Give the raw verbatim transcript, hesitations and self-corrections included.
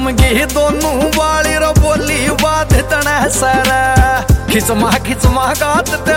जमगी दोनों वाली रो बोली बात तने सर खिचमा खिचमा गात ते